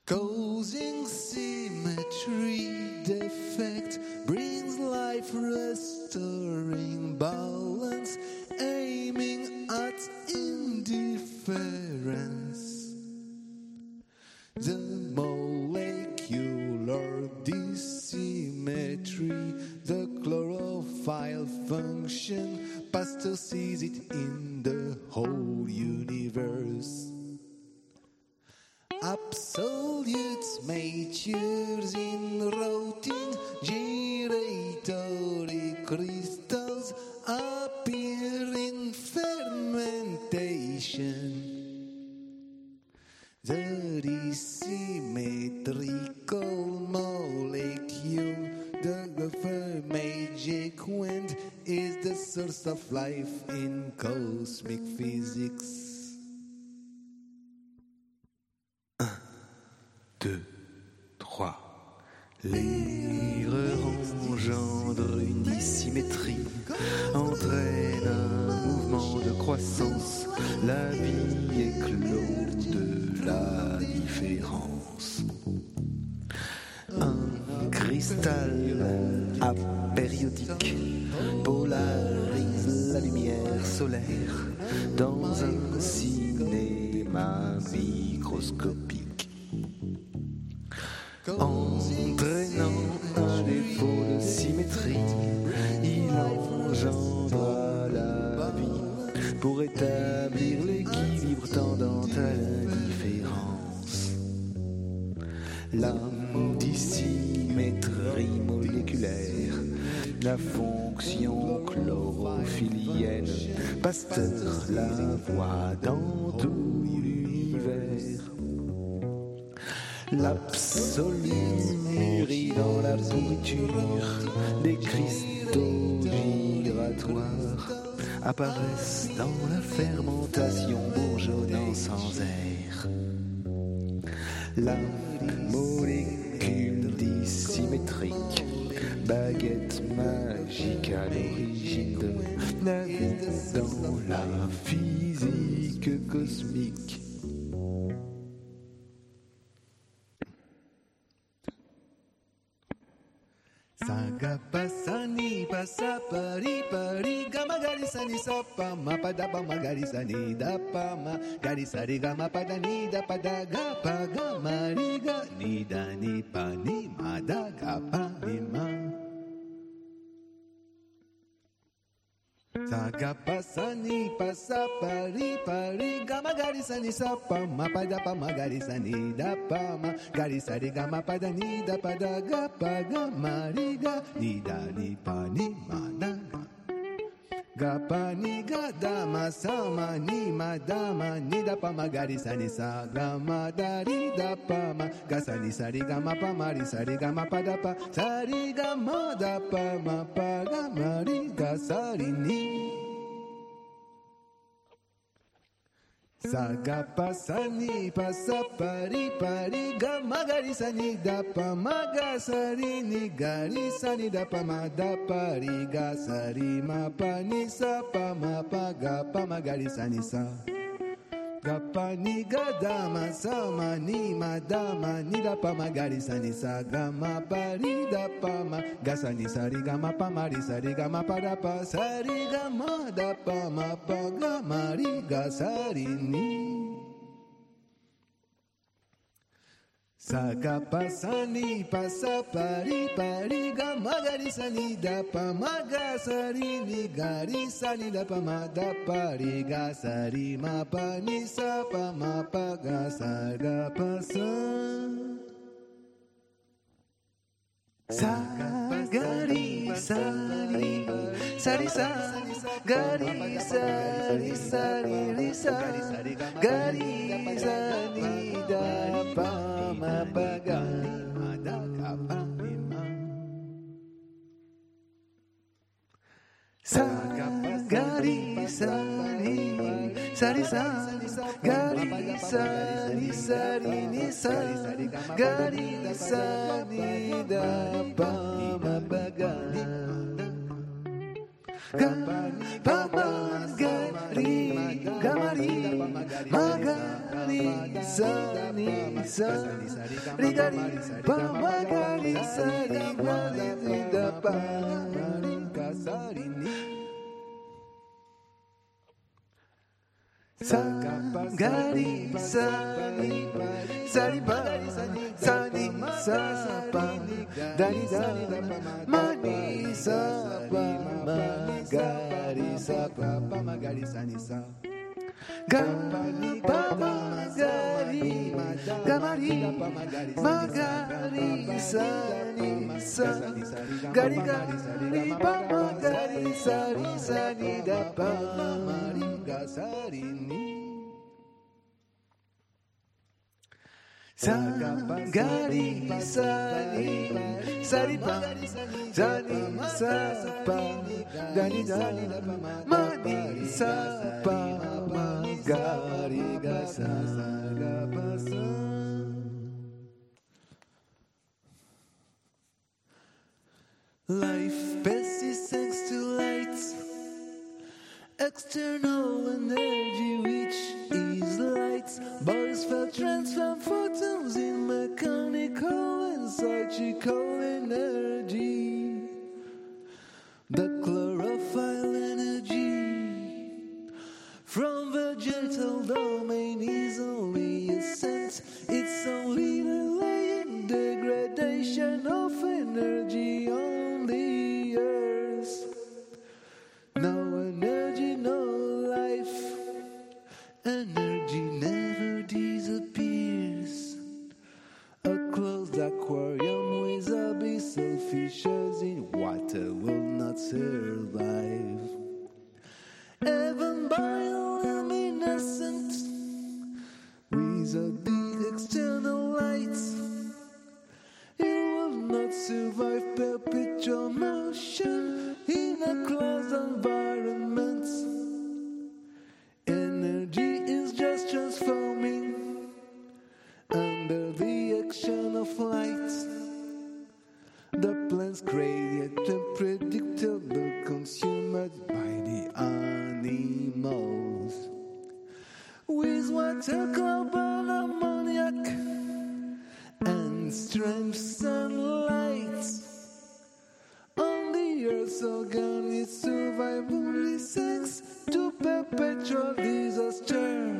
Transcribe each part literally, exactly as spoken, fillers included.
Causing symmetry defect brings life, restoring balance, aiming at indifference. The molecular dissymmetry, the chlorophyll function, Pasteur sees it in the whole universe. Absolute matures in routing giratory crystals appear in fermentation. The symmetrical molecule, the magic wind, is the source of life in cosmic physics. Deux, trois. L'erreur engendre une dissymétrie, entraîne un mouvement de croissance. La vie éclot de la différence. Un cristal apériodique polarise la lumière solaire dans un cinéma microscopique. Entraînant un défaut de symétrie, il engendre la vie pour établir l'équilibre tendant à la différence. La dissymétrie moléculaire, la fonction chlorophyllienne, Pasteur la voit dans tout l'univers. L'absolu mûrit dans la pourriture, des cristaux giratoires apparaissent dans la fermentation bourgeonnant sans air. La molécule dissymétrique, baguette magique à l'origine de la vie dans la physique cosmique. Saga pasani pasa pari pari gama gari sani sapa ma pada pa ma gari sani da pa ma gari sari gama pada ni da pada ga pa ga ma ri ga ni da ni pa ni ma da ga pa ni ma. Saga pasani pasa pari pari gama gari sani sapa ma pada pa ma gari sani da pa ma gari sari gama pada ni da pada ga pa ga ma ri ga ni da ni pa ni ma da ga ga pa ni ga da ma sa ma ni ma da ma ni da pa ma gari sani sa ga ma da ri da pa ma ga sani sari gama pa ma ri sari gama pa da pa sari gama da pa ma pa ga ma ri ga sari ni. Saga pasani pasa pari pari gama gari sani da pa ma ga sari ni gari sani da pa ma da pa ri ga sari ma pa ni sa pa ma pa ga pa ma gari sani sa ga pa ni ga da ma sa ma ni ma da ma ni da pa ma gari sani sa ga ma pa ri da pa ma ga sani sari ga ma pa ma ri sari ga ma pa da pa sari ga ma da pa ma pa ga ma ri ga sari ni. Saga pasani pasa pari pari gama gari sani da pa ma ga sari ni gari sani da pa ma da pa ri ga sari ma pa ni sa pa ma pa ga sa ga pa sa. Sa gari sari sari sa gari sari sari ri sa gari sani da pa ma pa ga ma da ga pa ni ma. Sa gari sari sari sa gari sari sari ni sa gari sani da pa ma pa ga ga pa ma ga ri ga ma ri ma ga ri sani sa rigari pa magari sani magari da pa sa gari sani sani pa sani sa pa dari da mani sa pa magari sa pa magari sani sa Gamari, Gamari, Gamari, Magari, Sani, Sani, Gari, Gari, Magari, Sani, Sani, Dapa, Mariga, Sarini. Gari, Sani, Sani, Pa, Sani, Sapa, Gari, Gari, Mani, Sapa, Gari, Gasa, Gapasa. Life passes thanks to lights, external energy, which is lights. Boys felt transform photons in mechanical and psychical energy. The chlorophyll energy from the gentle domain is only a sense. It's only the laying degradation of energy on the earth. No energy, no life. Energy never disappears. A closed aquarium with abyssal fishes in water will not survive. Even bioluminescent without the external lights, it will not survive perpetual motion in a closed environment. Energy is just transforming under the action of light. The plants create a predictable consumed by the animals with water, carbon, ammoniac, and strange sunlight. On the earth's organic survival is thanks to perpetual disaster.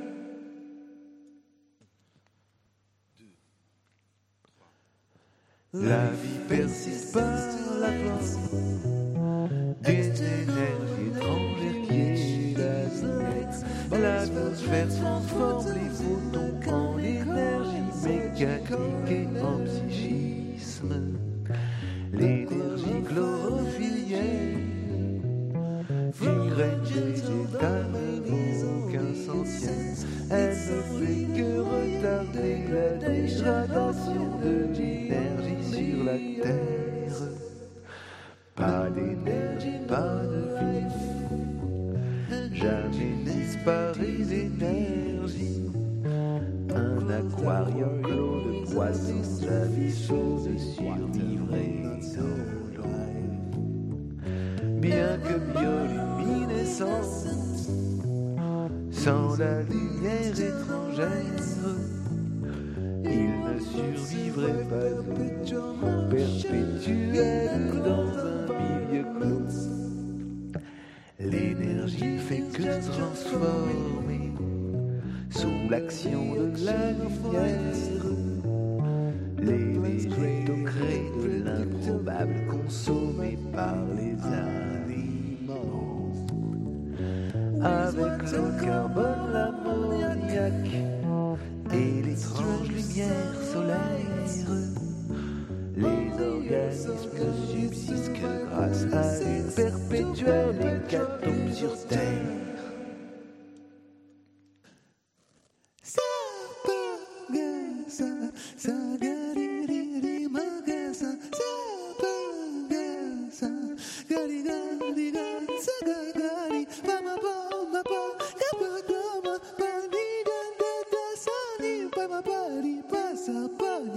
La vie persiste par la force des énergies étrangères qui élasent. L'atmosphère transforme les photons en énergie mécanique et en psychisme. L'énergie chlorophyllienne virerait des états aucun sens. Elle ne fait que retarder la dégradation de l'énergie sur la Terre. Pas d'énergie, pas de vie, jamais disparaît l'énergie. Un aquarium clos de poissons, la vie sauve de survivrait dans l'eau. Bien que bioluminescente, sans la lumière étrangère, il ne survivrait pas au perpétuel dans un milieu clos. L'énergie fait que se transformer sous l'action de la lumière. Les végétaux créent de l'improbable consommé par les animaux. Avec le carbone, l'ammoniac et l'étrange lumière solaire, les organismes ne subsistent que grâce à une perpétuelle hécatombe sur Terre.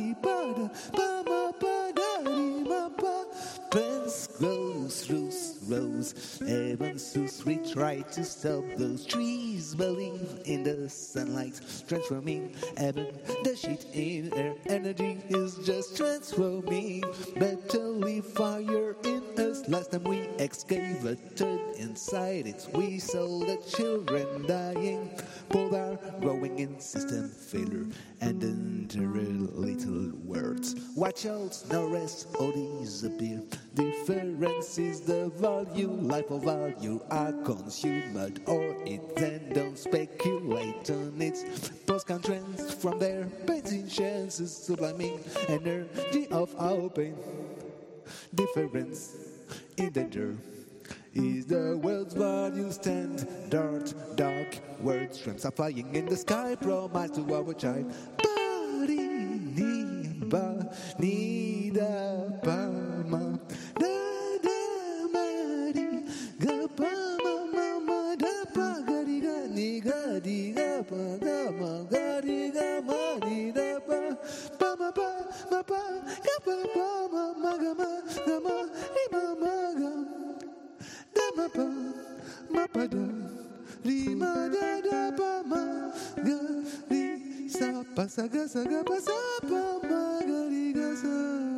Pants goes loose, rose. Heavens so sweet, try to stop those trees. Believe in the sunlight, transforming heaven. The shit in air, energy is just transforming. Better leave fire in us. Last time we excavated inside it, we saw the children dying. Polar growing in system failure and enter little words. Watch out, no rest or disappear. Difference is the value, life or value are consumed or it. Then don't speculate on it. Post-count trends from their painting chances, subliming energy of our pain. Difference in danger is the world's value standard. Dark words, shrimps are flying in the sky, promise to our child. Bari ni ba ni da pa ma da da mari ga pa ma ma ma da pa ga ri ga ni ga di ga pa ga ma ga ri ga ma ni da pa pa ma pa ma pa ga pa pa ma ma ga ma ga ma ri ma ma ga da ma pa ma pa da ri ma da da pa ma ga ri sa pa sa ga sa ga pa sa pa ma ga ri ga sa.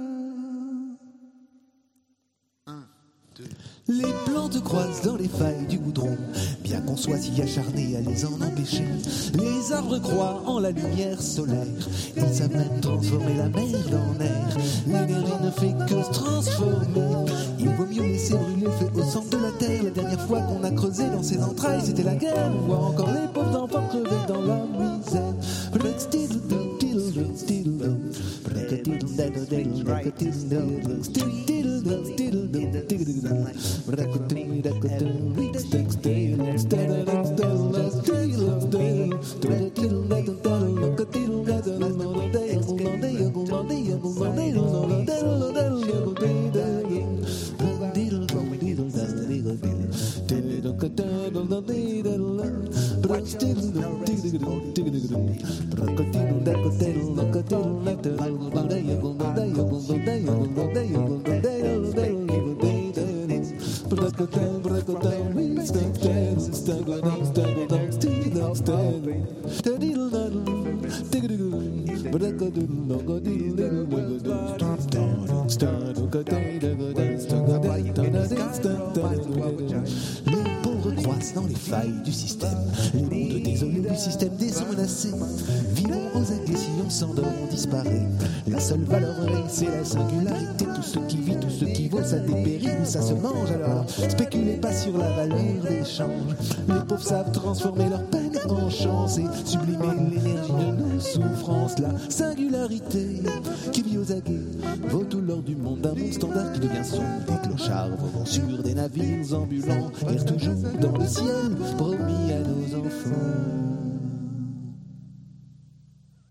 Les plantes croisent dans les failles du goudron, bien qu'on soit si acharné à les en empêcher. Les arbres croient en la lumière solaire, ils savent même transformer la mer en air. L'énergie ne fait que se transformer, il vaut mieux laisser brûler le feu au centre de la terre. La dernière fois qu'on a creusé dans ses entrailles, c'était la guerre. On voit encore les pauvres enfants crever dans la misère. Les pauvres croissent dans les failles du système. Les mondes désolés du système des sont menacés. Vivons aux aguets, si on s'endort, on disparaît. La seule valeur vraie, c'est la singularité. Tout ce qui vit, tout ce qui vaut, ça dépérit ou ça se mange. Alors, spéculez pas sur la valeur d'échange. Les pauvres savent transformer leur peine en chance et sublimer l'énergie de nos souffrances. La singularité qui vit aux aguets vaut tout l'or du monde. Un monde standard qui devient sombre. Des clochards vont sur des navires ambulants, errent toujours dans le ciel, promis à nos enfants.